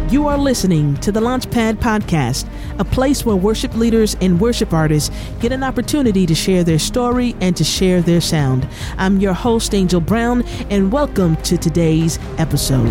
You are listening to the Launchpad Podcast, a place where worship leaders and worship artists get an opportunity to share their story and to share their sound. I'm your host, Angel Brown, and welcome to today's episode.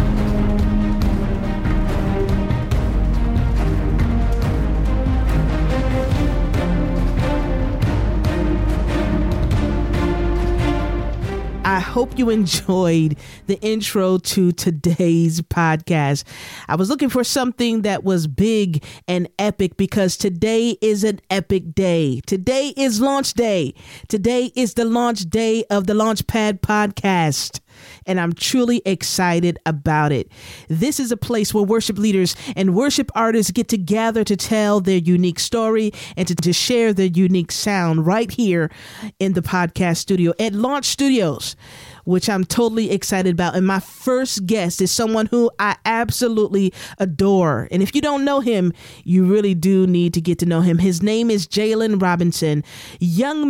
I hope you enjoyed the intro to today's podcast. I was looking for something that was big and epic because today is an epic day. Today is launch day. Today is the launch day of the Launchpad Podcast. And I'm truly excited about it. This is a place where worship leaders and worship artists get to gather to tell their unique story and to share their unique sound right here in the podcast studio at Launch Studios, which I'm totally excited about. And my first guest is someone who I absolutely adore. And if you don't know him, you really do need to get to know him. His name is Jalen Robinson. Young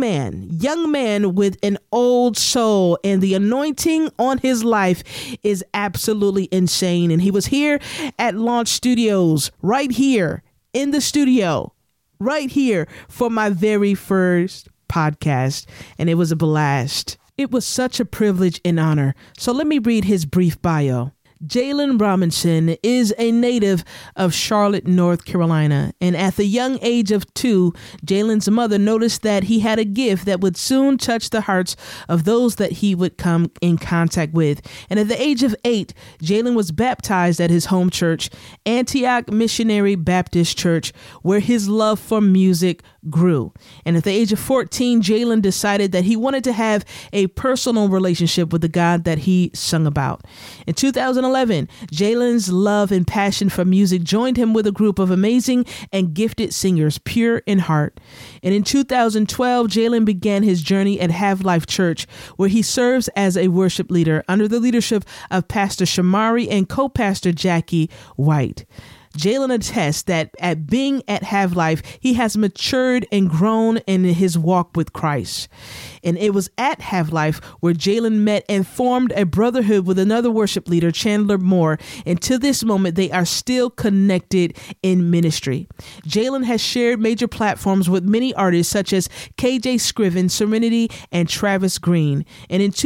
man with an old soul, and the anointing on his life is absolutely insane. And he was here at Launch Studios, right here in the studio, right here for my very first podcast. And it was a blast. It was such a privilege and honor. So let me read his brief bio. Jalen Robinson is a native of Charlotte, North Carolina, and at the young age of 2, Jalen's mother noticed that he had a gift that would soon touch the hearts of those that he would come in contact with. And at the age of 8, Jalen was baptized at his home church, Antioch Missionary Baptist Church, where his love for music grew. And at the age of 14, Jalen decided that he wanted to have a personal relationship with the God that he sung about. In 2011, Jalen's love and passion for music joined him with a group of amazing and gifted singers, pure in heart. And in 2012, Jalen began his journey at Have Life Church, where he serves as a worship leader under the leadership of Pastor Shamari and co-pastor Jackie White. Jalen attests that at being at Have Life, he has matured and grown in his walk with Christ. And it was at Have Life where Jalen met and formed a brotherhood with another worship leader, Chandler Moore. And to this moment, they are still connected in ministry. Jalen has shared major platforms with many artists such as KJ Scriven, Serenity, and Travis Green. And in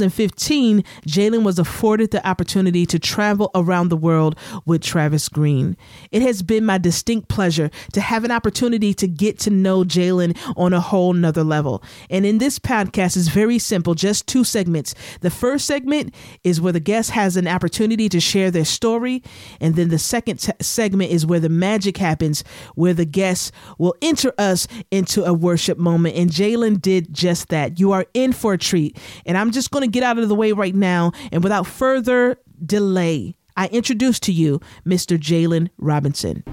2015, Jalen was afforded the opportunity to travel around the world with Travis Green. It has been my distinct pleasure to have an opportunity to get to know Jalen on a whole nother level. And in this podcast is very simple, just 2 segments. The first segment is where the guest has an opportunity to share their story. And then the second segment is where the magic happens, where the guest will enter us into a worship moment. And Jalen did just that. You are in for a treat. And I'm just going to get out of the way right now. And without further delay, I introduce to you Mr. Jalen Robinson.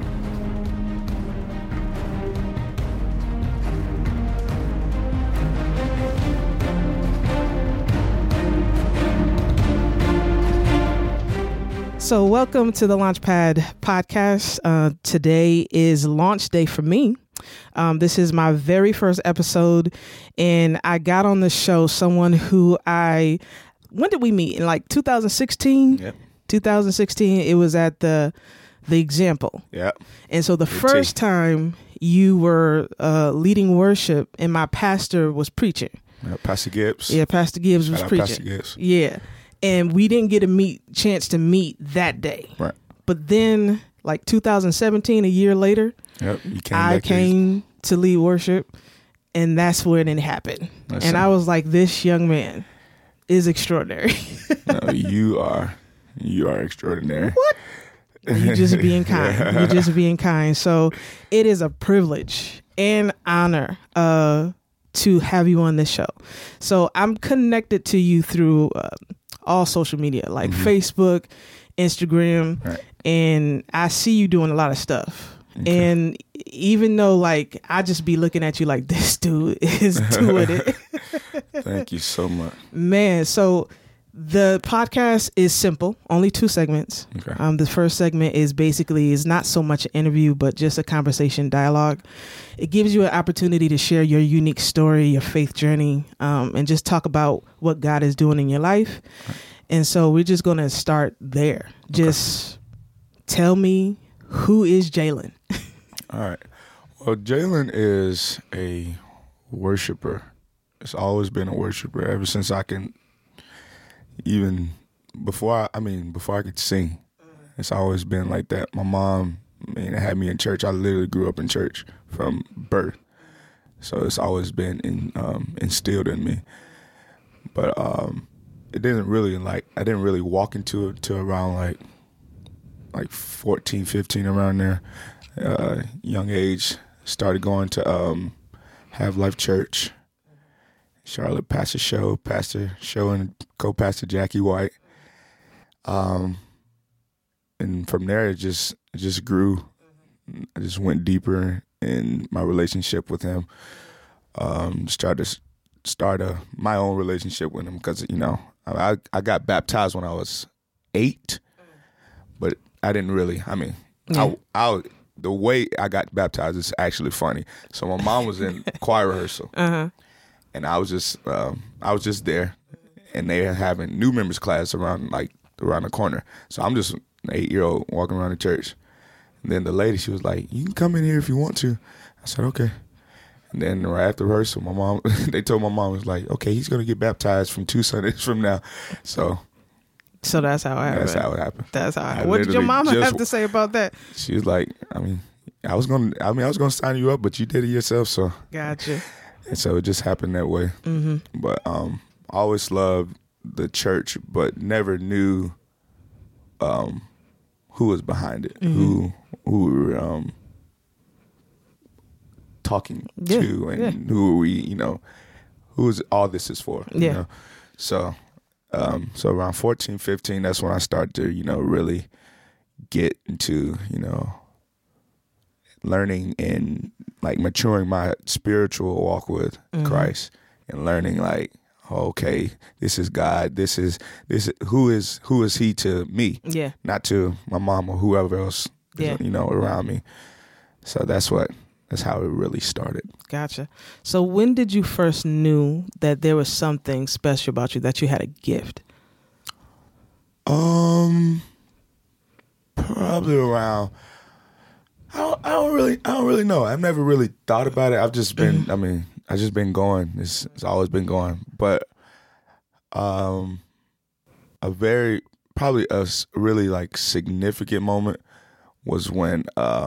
So welcome to the Launchpad Podcast. Today is launch day for me. This is my very first episode, and I got on the show someone who when did we meet? In like 2016? Yep. 2016, it was at the Example. Yeah. And so the first time you were leading worship and my pastor was preaching. Pastor Gibbs. Yeah, Pastor Gibbs was preaching. Pastor Gibbs. Yeah. And we didn't get a chance to meet that day. Right. But then like 2017, a year later, I came to lead worship, and that's when it happened. I was like, this young man is extraordinary. No, you are extraordinary. What? You just being kind. Yeah. You're just being kind. So it is a privilege and honor to have you on this show. So I'm connected to you through all social media, like Facebook, Instagram, right. And I see you doing a lot of stuff. Okay. And even though like I just be looking at you like this dude is doing it. Thank you so much. Man, so the podcast is simple, only 2 segments. Okay. The first segment is not so much an interview, but just a conversation dialogue. It gives you an opportunity to share your unique story, your faith journey, and just talk about what God is doing in your life. Okay. And so we're just going to start there. Just Tell me, who is Jalen? All right. Well, Jalen is a worshiper. It's always been a worshiper ever since I can even before I could sing. It's always been like that. My mom, had me in church. I literally grew up in church from birth. So it's always been instilled in me. But it didn't really I didn't really walk into it till around like 14, 15, around there. Young age, started going to Have Life Church, Charlotte Pastor Show and co-pastor Jackie White. And from there, it just grew. I just went deeper in my relationship with him. Started to start my own relationship with him because, I got baptized when I was 8, but I didn't really, the way I got baptized is actually funny. So my mom was in choir rehearsal, and I was just there, and they are having new members class around the corner. So I'm just an 8-year-old walking around the church. And then the lady, she was like, "You can come in here if you want to." I said, "Okay." And then right after rehearsal, my mom, they told my mom, was like, "Okay, he's going to get baptized from 2 Sundays from now." So that's how it happened. That's how it happened. That's how it happened. What did your mama have to say about that? She was like, I was gonna sign you up, but you did it yourself, so. Gotcha. And so it just happened that way. Mm-hmm. But I always loved the church, but never knew who was behind it, who we were talking to, and who we, who is all this is for. You know? So around 14, 15, that's when I started to, really get into, learning and maturing my spiritual walk with Christ, and learning okay, this is God. This is who is he to me? Yeah. Not to my mom or whoever else around me. So that's how it really started. Gotcha. So when did you first knew that there was something special about you, that you had a gift? Probably around. I don't really know. I've never really thought about it. I've just been. I've just been going. It's always been going. But a really significant moment was when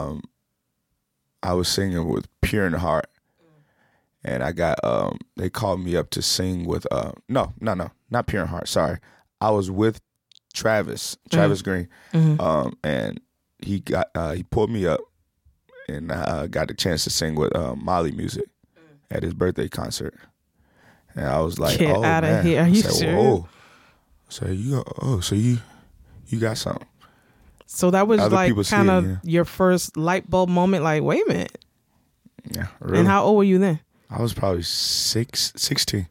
I was singing with Pure in Heart, and I got they called me up to sing with not Pure in Heart. Sorry, I was with Travis Green, and he pulled me up, and I got the chance to sing with Molly Music at his birthday concert, and I was like, "Get out of here! Are you serious?" So you got something. So that was kind of your first light bulb moment. Like, wait a minute. Yeah. Really. And how old were you then? I was probably 16,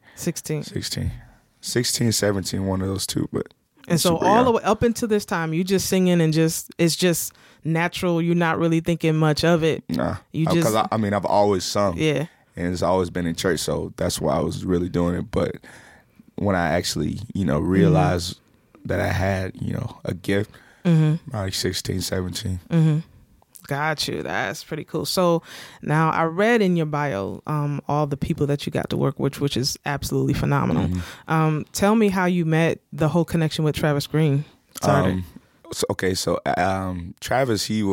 17, one of those two. But and so all the way up until this time, you just singing and it's just natural. You're not really thinking much of it. Nah. Because I've always sung. Yeah. And it's always been in church, so that's why I was really doing it. But when I actually, realized that I had, a gift, like 16, 17. Got you. That's pretty cool. So now I read in your bio all the people that you got to work with, which is absolutely phenomenal. Tell me how you met, the whole connection with Travis Green started. So Travis, he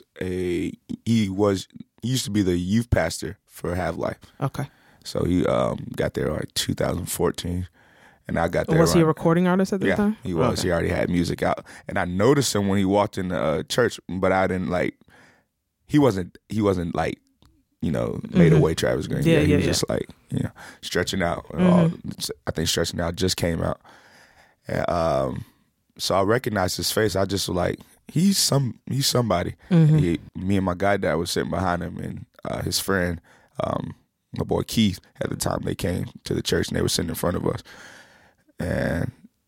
used to be the youth pastor for Have Life. Okay. So he got there like 2014. And I got there. Was he a recording artist at the time? He was. Okay. He already had music out. And I noticed him when he walked in the church, but I didn't he wasn't made away Travis Green. He was just stretching out. I think Stretching Out just came out. And, so I recognized his face. I just was like, he's somebody. Me and my guy was sitting behind him, and his friend, my boy Keith, at the time, they came to the church and they were sitting in front of us. And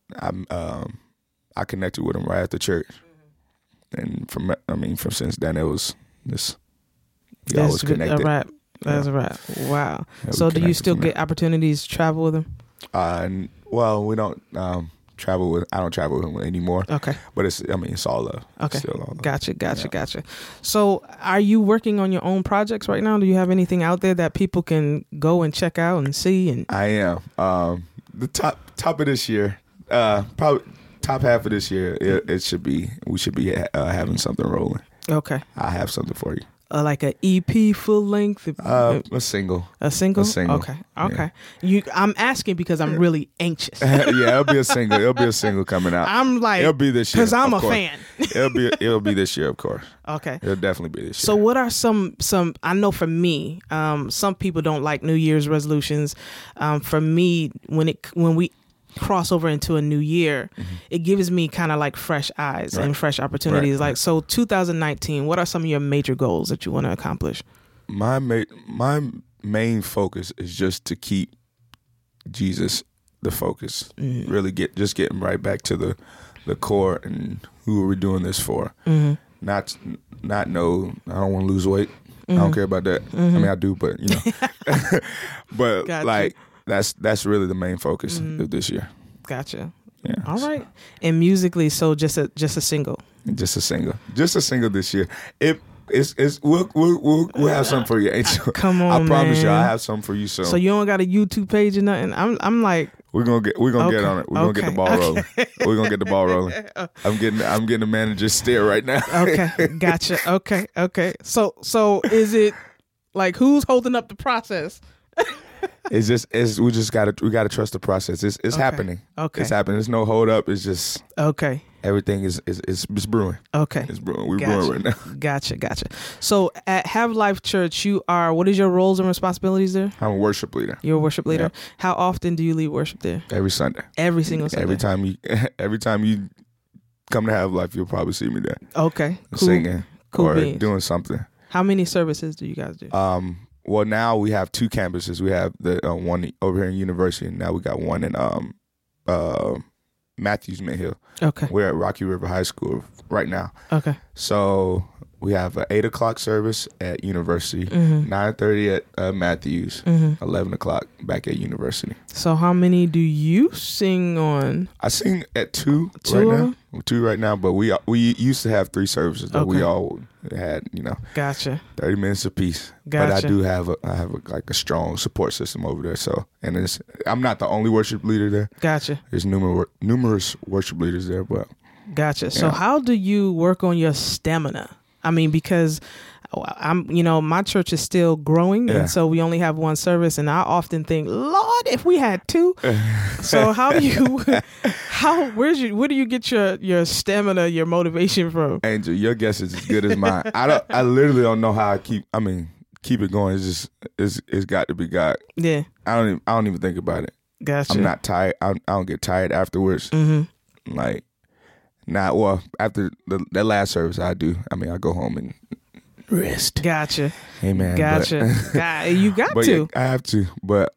I connected with him right after church, and from since then it was just always connected. That's a wrap. Wow. So do you still get opportunities to travel with him? Well, we don't travel with him anymore. Okay. But it's all love. Okay. Still all love. Gotcha. So are you working on your own projects right now? Do you have anything out there that people can go and check out and see? And I am. The top of this year, probably top half of this year, we should be having something rolling. Okay. I have something for you. Like an EP full length? A single. A single? A single. Okay. Yeah. I'm asking because I'm really anxious. Yeah, it'll be a single. It'll be a single coming out. I'm like, it'll be this year because I'm a course. fan. It'll be this year, of course. Okay. It'll definitely be this year. So what are some? I know for me, some people don't like New Year's resolutions. For me, when we cross over into a new year, it gives me kind of like fresh eyes and fresh opportunities. Like, so 2019, what are some of your major goals that you want to accomplish? My main focus is just to keep Jesus the focus. Really getting right back to the core and who are we doing this for. Not I don't want to lose weight. I don't care about that. I mean, I do, but but Gotcha. like that's really the main focus of this year. Gotcha. Yeah. All right. And musically, so just a single. Just a single this year. We'll have something for you, Angel. Come on, I promise you, man. I have something for you soon. So you don't got a YouTube page or nothing? I'm like, we're gonna get on it. We're gonna get the ball rolling. We're gonna get the ball rolling. I'm getting the manager's stare right now. Okay, gotcha. Okay. So is it like who's holding up the process? We gotta trust the process. It's happening. Okay. It's happening. There's no hold up. It's just okay. Everything is brewing. Okay. It's brewing. We're Gotcha. brewing right now. Gotcha. So at Have Life Church, what is your roles and responsibilities there? I'm a worship leader. You're a worship leader. Yeah. How often do you lead worship there? Every Sunday. Every single Sunday. Every time you come to Have Life, you'll probably see me there. Okay. Cool. Singing or beans. doing something. How many services do you guys do? Well, now we have 2 campuses. We have the one over here in University, and now we got one in Matthews Midhill. Okay. We're at Rocky River High School right now. Okay. So we have an 8:00 service at University, 9:30 at Matthews, 11 o'clock back at University. So how many do you sing on? I sing at 2 Two right of now. 2 right now, but we used to have 3 services that we all had, Gotcha. 30 minutes apiece. Gotcha. But I do have a strong support system over there. So, and I'm not the only worship leader there. Gotcha. There's numerous worship leaders there, but Gotcha. So how do you work on your stamina? I mean, because my church is still growing, and so we only have 1 service, and I often think, Lord, if we had 2. So where do you get your stamina, your motivation from? Angel, your guess is as good as mine. I literally don't know how I keep it going. It's got to be God. Yeah. I don't even think about it. Gotcha. I'm not tired. I don't get tired afterwards. Like, after that last service, I do. I mean, I go home and rest. Gotcha. Amen. Gotcha. You got to. Yeah, I have to, but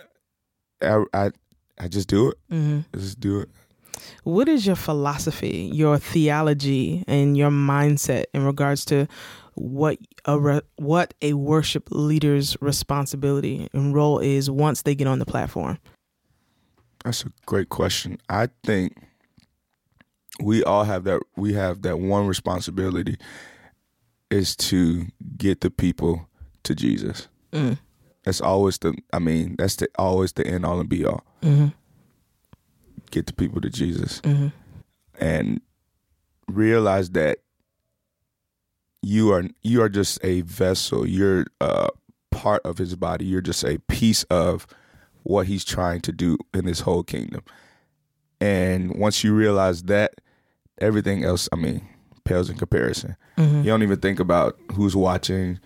I just do it. I just do it. What is your philosophy, your theology, and your mindset in regards to what a worship leader's responsibility and role is once they get on the platform? That's a great question. I think we all have that. We have that one responsibility is to get the people to Jesus. That's always always the end all and be all. Get the people to Jesus and realize that you are just a vessel. You're part of his body. You're just a piece of what he's trying to do in this whole kingdom. And once you realize that, everything else, pales in comparison. You don't even think about who's watching,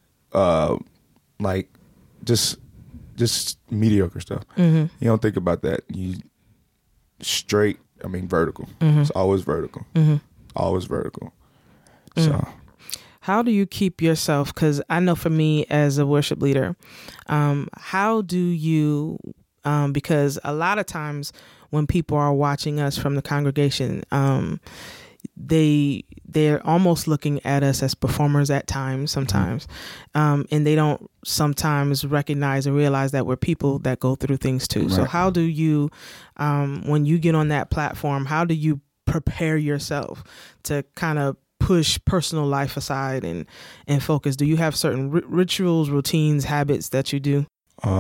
like just mediocre stuff. You don't think about that. You straight, vertical. It's always vertical. Always vertical. So how do you keep yourself? Because I know for me as a worship leader, how do you, because a lot of times when people are watching us from the congregation, they they're almost looking at us as performers at times, sometimes. And they don't sometimes recognize and realize that we're people that go through things too. Right. So how do you, when you get on that platform, how do you prepare yourself to kind of push personal life aside and focus? Do you have certain rituals, routines, habits that you do?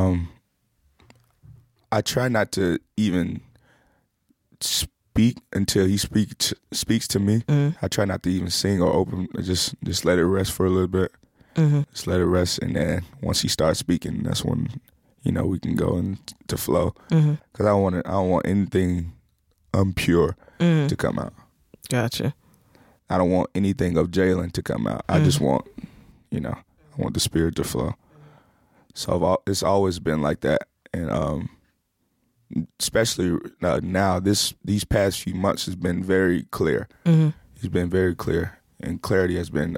I try not to even speak until he speaks to me. I try not to even sing or open. Just let it rest for a little bit. Just let it rest, and then once he starts speaking, that's when we can go into flow. Because I don't want anything impure to come out. Gotcha. I don't want anything of Jalen to come out. I just want, I want the spirit to flow. So it's always been like that, and especially now, these past few months has been very clear. It's been very clear, and clarity has been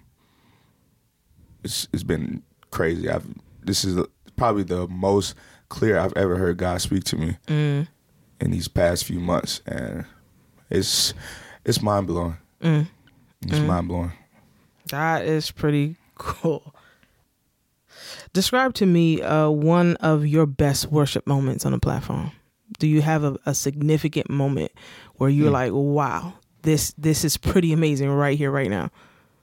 it's been crazy. This is probably the most clear I've ever heard God speak to me in these past few months, and it's mind blowing. It's mind blowing. That is pretty cool. Describe to me one of your best worship moments on the platform. Do you have a significant moment where you're like, wow, this is pretty amazing right here, right now?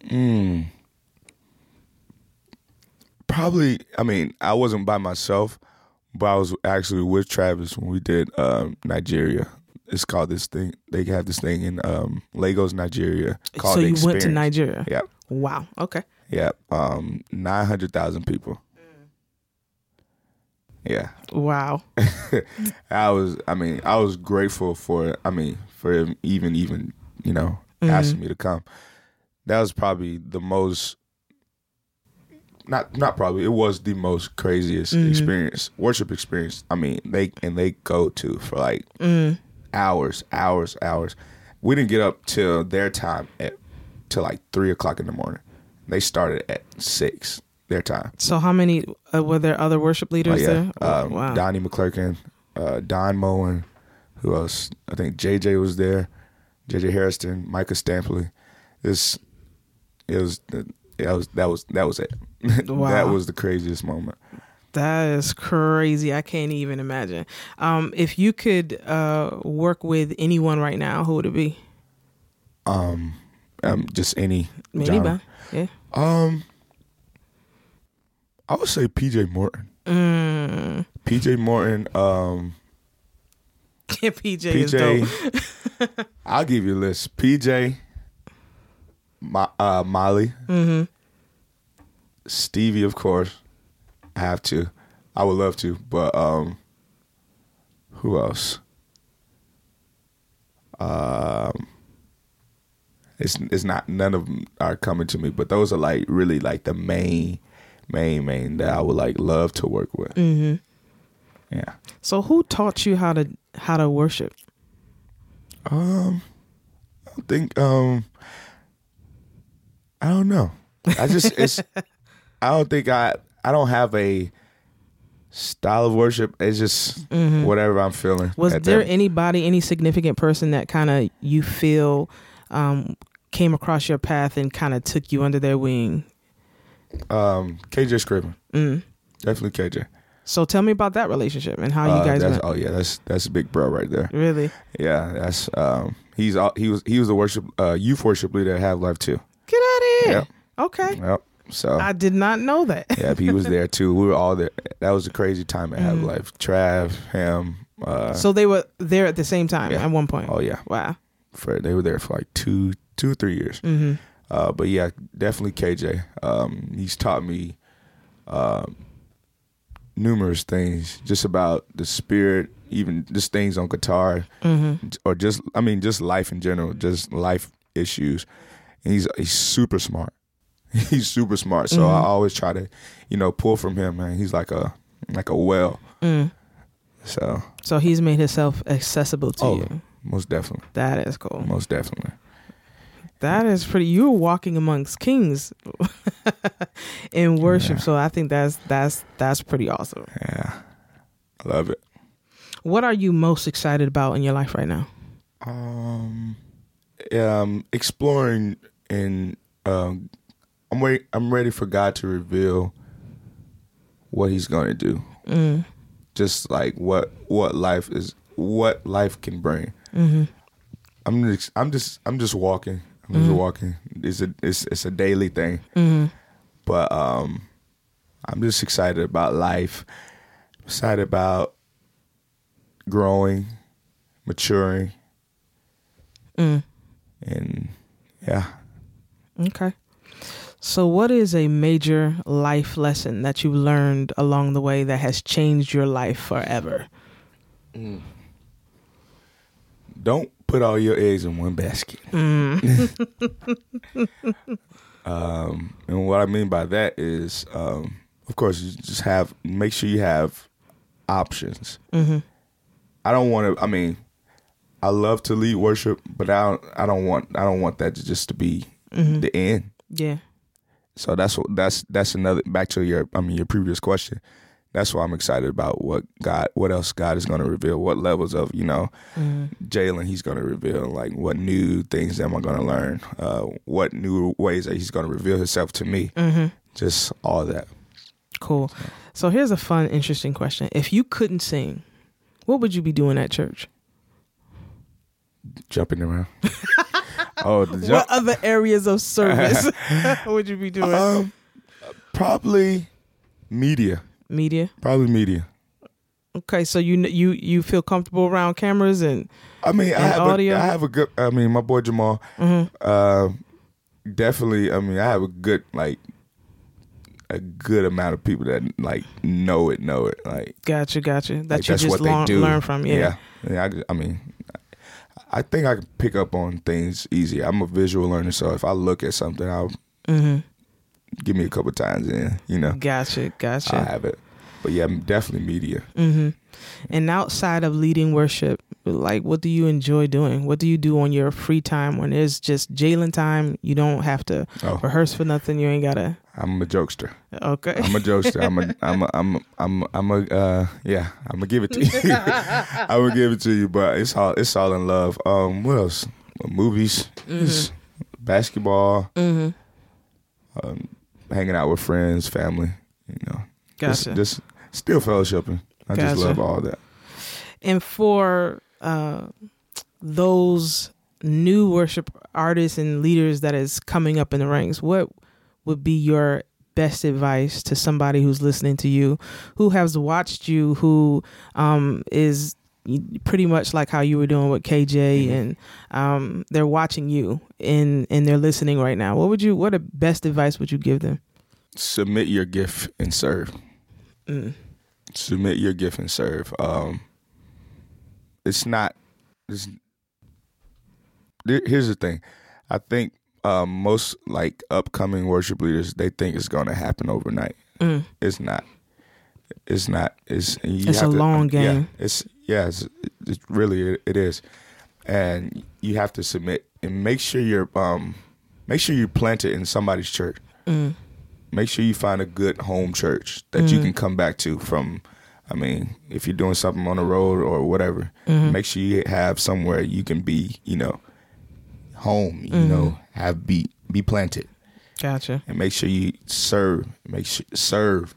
Probably, I wasn't by myself, but I was actually with Travis when we did Nigeria. It's called this thing. They have this thing in Lagos, Nigeria. Called so The you Experience. Went to Nigeria? Yeah. Wow. Okay. Yeah. 900,000 people. Yeah. Wow. I was grateful for him even asking me to come. That was probably the most, not probably, it was the most craziest worship experience. They go to for like hours. We didn't get up till their time till like 3:00 in the morning. They started at 6 their time. So how many were there other worship leaders there? Wow. Donnie McClurkin, Don Moen, who else? I think JJ was there, JJ Harrison, Micah Stampley. That was it. Wow. That was the craziest moment. That is crazy. I can't even imagine. If you could work with anyone right now, who would it be? Just any. Anybody. Yeah. I would say PJ Morton. PJ Morton. PJ is dope. I'll give you a list. PJ, Molly, Stevie, of course. I would love to, but who else? It's not, none of them are coming to me, but those are like really like the main that I would like love to work with. Yeah. So who taught you how to worship? I think I don't know. I don't have a style of worship. It's just whatever I'm feeling. Was there any significant person that kind of you feel came across your path and kind of took you under their wing? KJ Scriven. Definitely KJ. So tell me about that relationship and how you guys met. Oh yeah, that's a big bro right there. Really? Yeah, that's he was the youth worship leader at Have Life too. Get out of here. Yep. Okay. Yep. So I did not know that. Yeah, he was there too. We were all there. That was a crazy time at Have Life. Trav, him. So they were there at the same time at one point. Oh yeah. Wow. They were there for like two or 3 years. But yeah, definitely KJ. He's taught me numerous things just about the spirit, even just things on guitar, or just life in general, just life issues. And he's super smart. He's super smart. So I always try to, pull from him, man. He's like a well. So he's made himself accessible to you. Most definitely. That is cool. Most definitely. That is pretty. You're walking amongst kings in worship, so I think that's pretty awesome. Yeah, I love it. What are you most excited about in your life right now? exploring, and I'm ready for God to reveal what He's going to do. Just like what life can bring. I'm just walking. I'm just walking. It's a daily thing. But I'm just excited about life. Excited about growing, maturing, and yeah. Okay. So what is a major life lesson that you learned along the way that has changed your life forever? Don't put all your eggs in one basket. And what I mean by that is, of course, you just make sure you have options. I don't want to. I mean, I love to lead worship, but I don't want that to be the end. Yeah. So that's another, back to your previous question. That's why I'm excited about what else God is going to reveal, what levels of, Jalen He's going to reveal, like what new things am I going to learn, what new ways that He's going to reveal Himself to me, just all that. Cool. So here's a fun, interesting question. If you couldn't sing, what would you be doing at church? Jumping around. What other areas of service would you be doing? Probably media. Media? Probably media. Okay, so you feel comfortable around cameras and audio? I have a good. My boy Jamal. Definitely. I have a good amount of people that know it. Like, gotcha. That you that's just what they do. Learn from. Yeah. I think I can pick up on things easy. I'm a visual learner, so if I look at something, I'll give me a couple times in, Gotcha. I have it. But yeah, definitely media. And outside of leading worship, what do you enjoy doing? What do you do on your free time when it's just Jalen time? You don't have to rehearse for nothing. You ain't gotta. I'm a jokester. Okay. I'm a jokester. I'm gonna give it to you. I'm gonna give it to you, but it's all in love. What else? Movies, basketball, hanging out with friends, family. Gotcha. Just still fellowshipping. I just love all that. And for those new worship artists and leaders that is coming up in the ranks, what would be your best advice to somebody who's listening to you, who has watched you, who is pretty much like how you were doing with KJ, and they're watching you and they're listening right now? What best advice would you give them? Submit your gift and serve. Submit your gift and serve. Here's the thing. I think most upcoming worship leaders, they think it's going to happen overnight. It's not. It's a long game. It's really is, and you have to submit and make sure you're planted in somebody's church. Make sure you find a good home church that you can come back to from. If you're doing something on the road or whatever, make sure you have somewhere you can be, home, be planted. Gotcha. And make sure you serve. Serve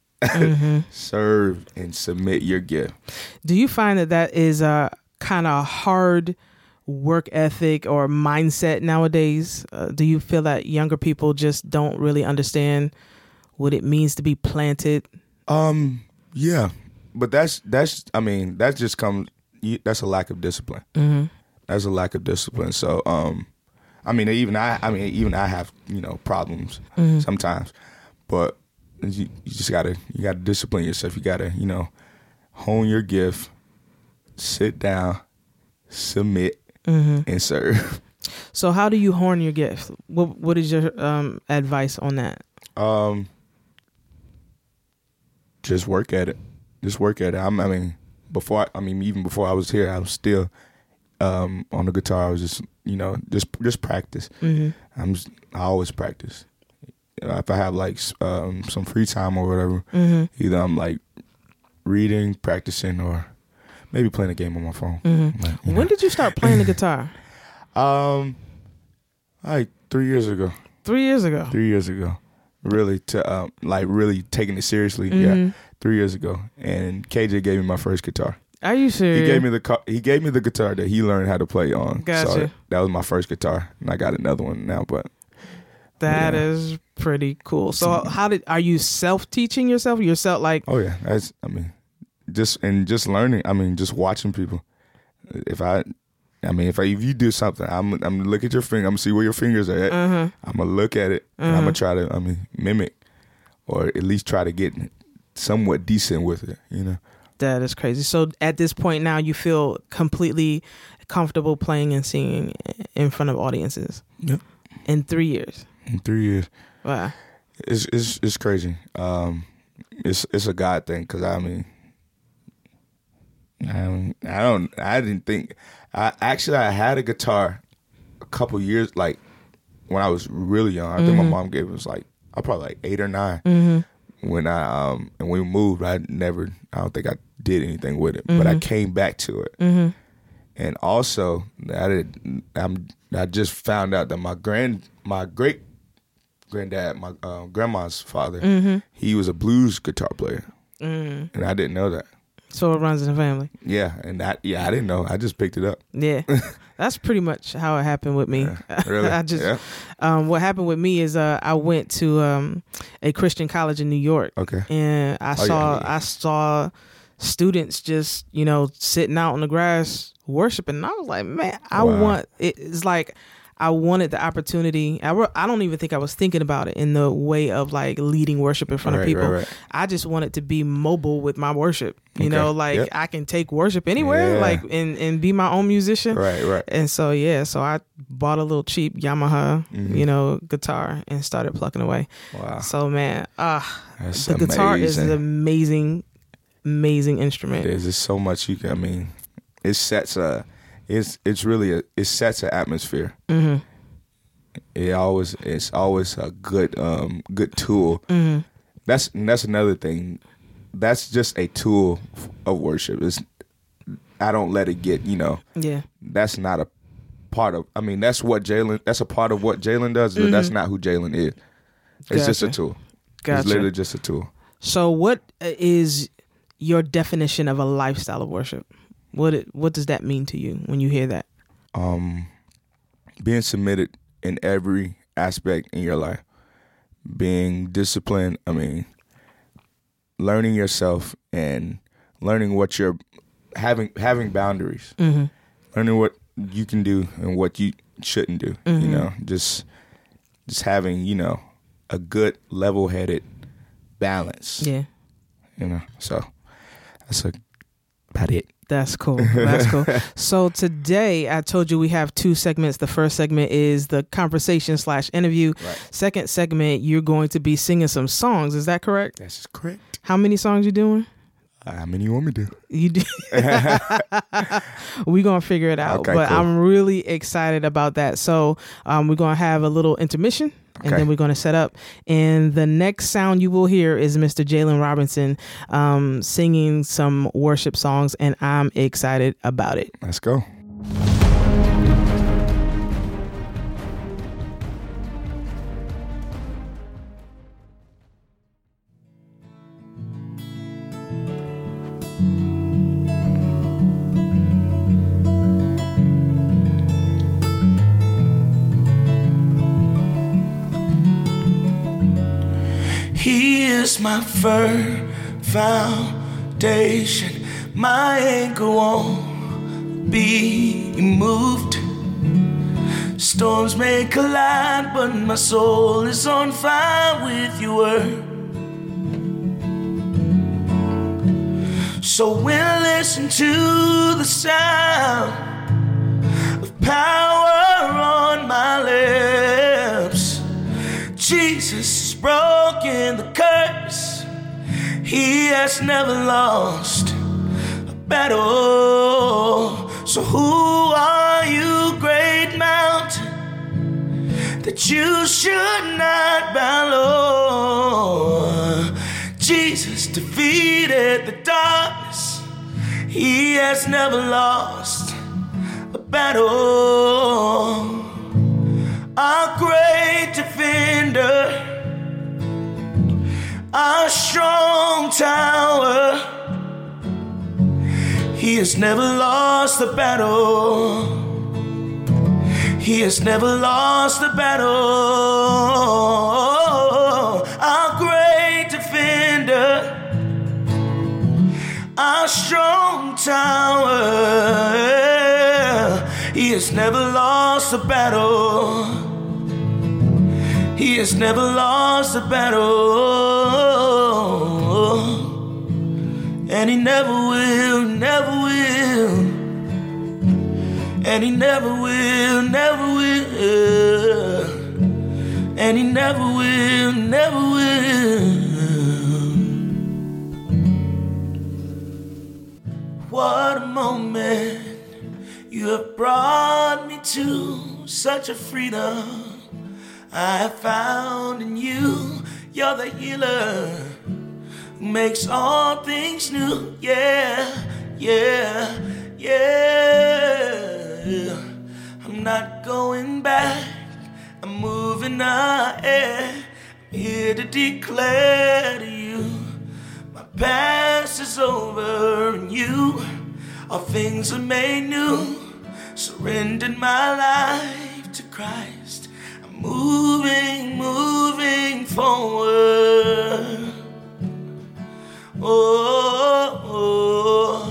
and submit your gift. Do you find that is a kind of hard work ethic or mindset nowadays? Do you feel that younger people just don't really understand what it means to be planted? Yeah, but that's just comes. That's a lack of discipline. That's a lack of discipline. So, even I have problems sometimes, but you gotta discipline yourself. You gotta hone your gift, sit down, submit, and serve. So, how do you hone your gift? What is your advice on that? Just work at it. Even before I was here, I was still on the guitar. I was just practice. I always practice. If I have some free time or whatever, either I'm reading, practicing, or maybe playing a game on my phone. When did you start playing the guitar? Like 3 years ago. 3 years ago. 3 years ago. Really really taking it seriously. Mm-hmm. Yeah. 3 years ago. And KJ gave me my first guitar. Are you serious? He gave me the guitar that he learned how to play on. Gotcha. So that was my first guitar, and I got another one now. But that is pretty cool. So are you self-teaching yourself? Like? Oh yeah, just learning. Just watching people. If you do something, I'm gonna look at your finger. I'm gonna see where your fingers are at. I'm gonna look at it, and I'm gonna try to mimic, or at least try to get somewhat decent with it. You know. That is crazy. So at this point now, you feel completely comfortable playing and singing in front of audiences. Yep. In 3 years. In 3 years. Wow. It's crazy. It's a God thing, because I didn't think. I had a guitar a couple years, like when I was really young. I think my mom gave it was like I probably like 8 or 9. Mm-hmm. When and when we moved, I don't think I did anything with it, but I came back to it. Mm-hmm. And also, I just found out that my great granddad, my grandma's father, he was a blues guitar player, and I didn't know that. So it runs in the family. Yeah, and I didn't know. I just picked it up. Yeah, that's pretty much how it happened with me. Yeah, really? What happened with me is I went to a Christian college in New York. Okay, and I saw students just sitting out on the grass worshiping. And I was like, man, I want it. It's like I wanted the opportunity. I don't even think I was thinking about it in the way of like leading worship in front of people. Right. I just wanted to be mobile with my worship. I can take worship anywhere, and be my own musician. Right. And so I bought a little cheap Yamaha, guitar and started plucking away. Wow. So man, the guitar is an amazing instrument. It is. There's so much you can. It sets it sets an atmosphere. Mm-hmm. It's always a good tool. Mm-hmm. That's another thing. That's just a tool of worship. I don't let it get That's not a part of. That's what Jalen. That's a part of what Jalen does, but that's not who Jalen is. It's just a tool. It's literally just a tool. So, what is your definition of a lifestyle of worship? What does that mean to you when you hear that? Being submitted in every aspect in your life, being disciplined. Learning yourself and learning what you're having boundaries, learning what you can do and what you shouldn't do. Just having a good level-headed balance. Yeah. So that's about it. That's cool. That's cool. So today I told you we have 2 segments. The first segment is the conversation/interview. Right. Second segment, you're going to be singing some songs. Is that correct? That's correct. How many songs you doing? How many you want me to do? You do. We're going to figure it out. Okay, but cool. I'm really excited about that. So we're going to have a little intermission. Okay. And then we're going to set up. And the next sound you will hear is Mr. Jalen Robinson singing some worship songs. And I'm excited about it. Let's go. He is my firm foundation. My anchor won't be moved. Storms may collide, but my soul is on fire with your word. So we'll listen to the sound of power on my lips. Jesus has broken the curse. He has never lost a battle. So who are you, great mountain, that you should not bow low? Jesus defeated the darkness. He has never lost a battle. Our great defender, our strong tower. He has never lost the battle. He has never lost the battle. Our great defender, our strong tower. He has never lost the battle. He has never lost a battle. And he never will, never will. And he never will, never will. And he never will, never will. What a moment you have brought me to, such a freedom I have found in you. You're the healer who makes all things new. Yeah, yeah, yeah. I'm not going back, I'm moving ahead. I'm here to declare to you, my past is over and you, all things are made new. Surrendered my life to Christ. Moving, moving forward. Oh, oh.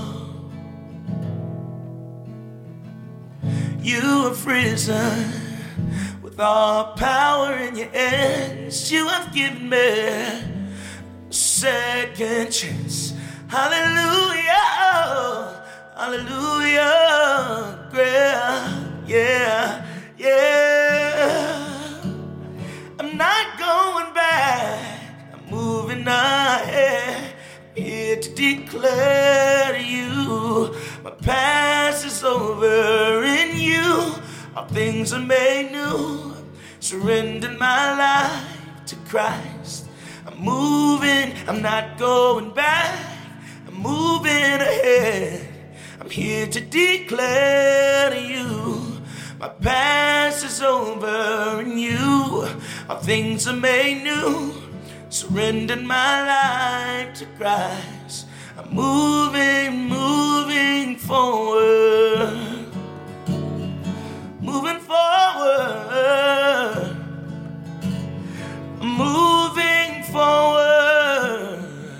You have risen with all power in your hands. You have given me a second chance. Hallelujah, hallelujah, yeah, yeah. I'm not going back, I'm moving ahead. I'm here to declare to you, my past is over in you. All things are made new. Surrendered my life to Christ. I'm moving, I'm not going back. I'm moving ahead. I'm here to declare to you, my past is over in you. All things are made new. Surrendered my life to Christ. I'm moving, moving forward. Moving forward. I'm moving forward.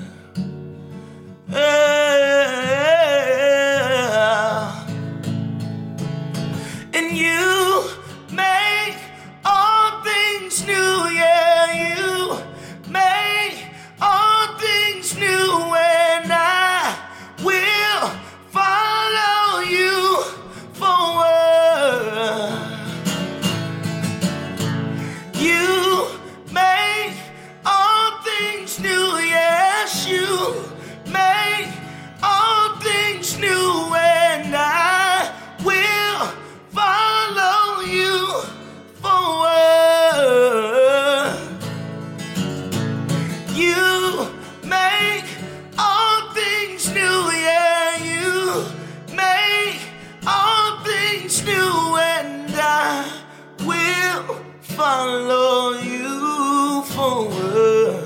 And you make all things new, yeah, you make all things new, and I will follow you forward. You make all things new, yes, you make all things new, and I will follow you forward. You make all things new, yeah, you make all things new, and I will follow you forward.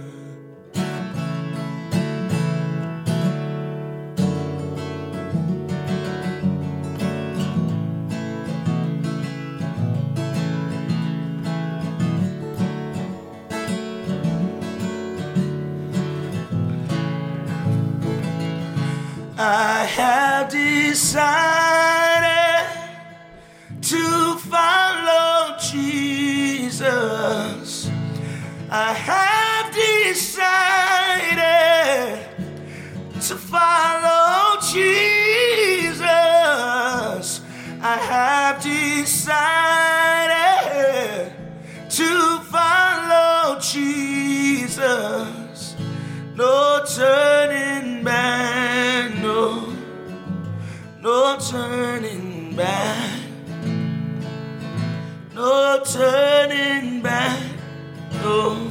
I have decided to follow Jesus. I have decided to follow Jesus. I have decided to follow Jesus. No turning back, no turning back, no turning back, no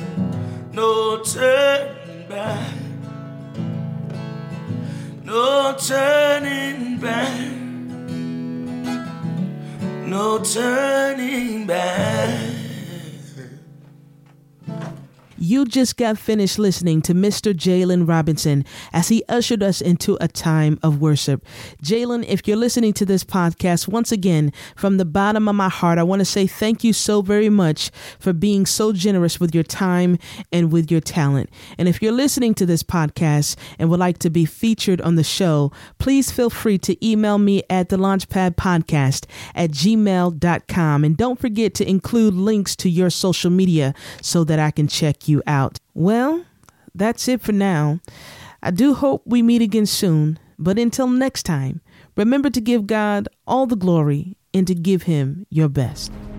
turning back, no turning back, no turning back. You just got finished listening to Mr. Jalen Robinson as he ushered us into a time of worship. Jalen, if you're listening to this podcast, once again, from the bottom of my heart, I want to say thank you so very much for being so generous with your time and with your talent. And if you're listening to this podcast and would like to be featured on the show, please feel free to email me at thelaunchpadpodcast@gmail.com. And don't forget to include links to your social media so that I can check you out. Well, that's it for now. I do hope we meet again soon, but until next time, remember to give God all the glory and to give him your best.